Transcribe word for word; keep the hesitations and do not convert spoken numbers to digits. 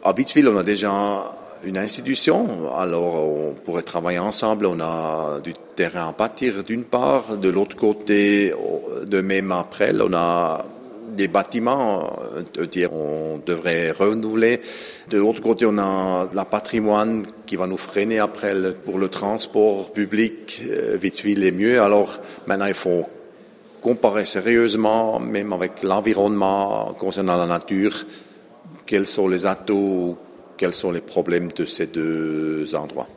À Witzwil, on a déjà une institution, alors on pourrait travailler ensemble. On a du terrain à bâtir d'une part, de l'autre côté, de même après, on a des bâtiments, on devrait renouveler. De l'autre côté, on a la patrimoine qui va nous freiner après pour le transport public. Witzwil est mieux, alors maintenant il faut comparer sérieusement, même avec l'environnement concernant la nature, quels sont les atouts, quels sont les problèmes de ces deux endroits.